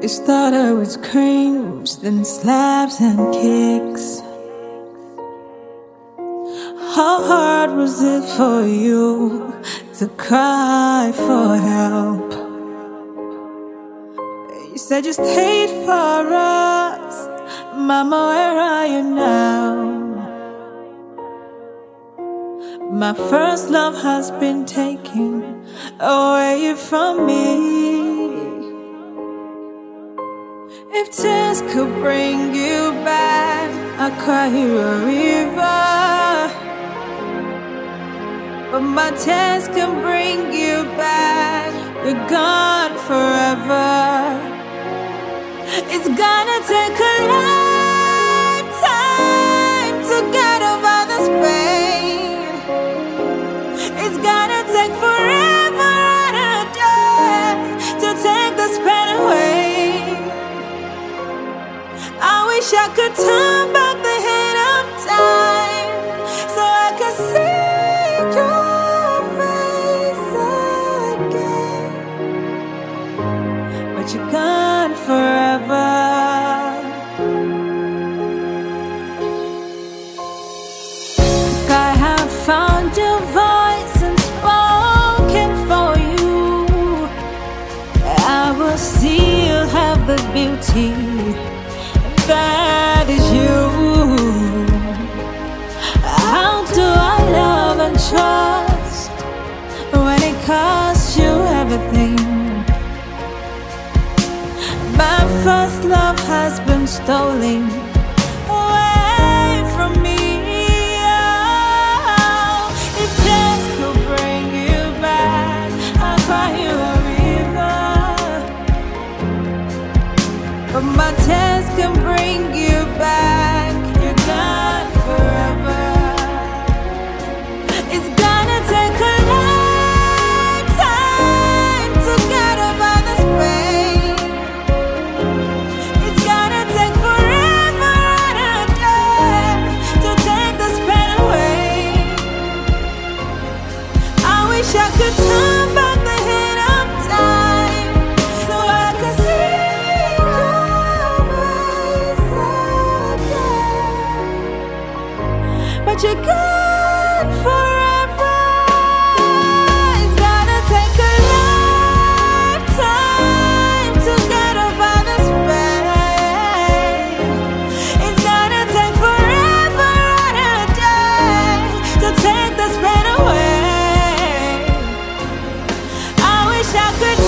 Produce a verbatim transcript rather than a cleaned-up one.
It started with screams, then slaps and kicks. How hard was it for you to cry for help? You said you stayed for us. Mama, where are you now? My first love has been taken away from me. If tears could bring you back, I'd cry you a river. But my tears can bring you back. You're gone forever. It's gonna take a lifetime to get over this pain. It's gonna take forever and a day to take this pain away. I wish I could turn back the hand of time so I could see your face again. But you're gone forever. If I have found your voice and spoken for you, I will still have the beauty that is you. How do I love and trust when it costs you everything? My first love has been stolen away from me. Oh, if tears could bring you back, I'll cry you a river. But my tears can bring you back. You're gone forever. It's gonna take a lifetime to get over this pain. It's gonna take forever and a day to take this pain away. I wish I could turn back the hand of time so I could see but you're gone forever. It's gonna take a lifetime to get over this pain. It's gonna take forever and a day to take this pain away. I wish I could